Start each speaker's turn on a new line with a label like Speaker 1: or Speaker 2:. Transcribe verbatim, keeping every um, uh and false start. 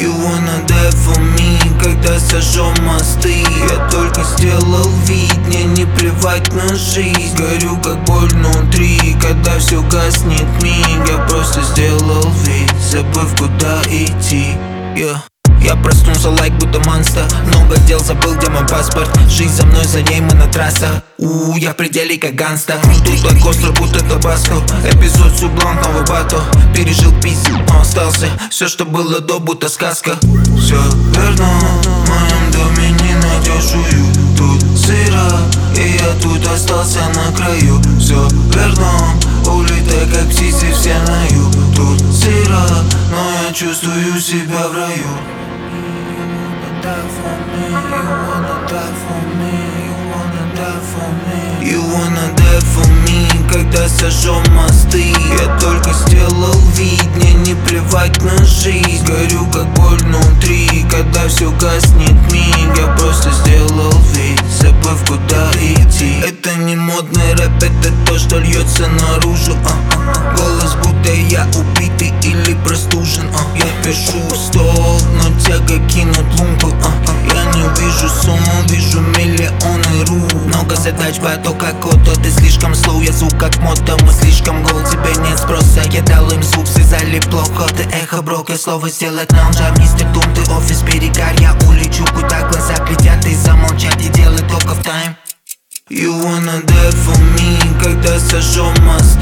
Speaker 1: You wanna die for me, когда сожжем мосты. Я только сделал вид, мне не плевать на жизнь. Горю как боль внутри, когда все гаснет миг. Я просто сделал вид, забыв куда идти. yeah. Я проснулся лайк будто монстр. Много дел, забыл где мой паспорт. Жизнь за мной, за ней мы на трассах. У, я в пределе как ганста. Тут так остро, будто табаско. Эпизод сублант, новый батл. Пережил пиздец, но остался. Все, что было до, будто сказка. Все верно, в моем доме не найдешь уют. Тут сыро, и я тут остался на краю. Все верно, улетай как птицы все на юг. Тут сыро, но я чувствую себя в раю. You wanna die for me, когда сожжем мосты. Я только сделал вид, мне не плевать на жизнь. Горю как боль внутри, когда все гаснет миг. Я просто сделал вид, забыв куда идти. Это не модный рэп, это то, что льется наружу. а-а-а. Голос будто я убитый или простужен. а. Я пишу в стол, но тяга кинуть лунку. а-а. Я не вижу сумму, вижу миллионы ру. Много задач, поток как кото. Ты слишком слоу, я звук как мото. Мы слишком гол, тебе нет спроса. Я дал им звук, связали плохо. Ты эхо брок, я слово сделать наунжа. Мистер Дум, ты офис, перегар. Я улечу, куда глаза глядят. И замолчать, и делай только в тайм. You wanna die for me, когда сожжем мост.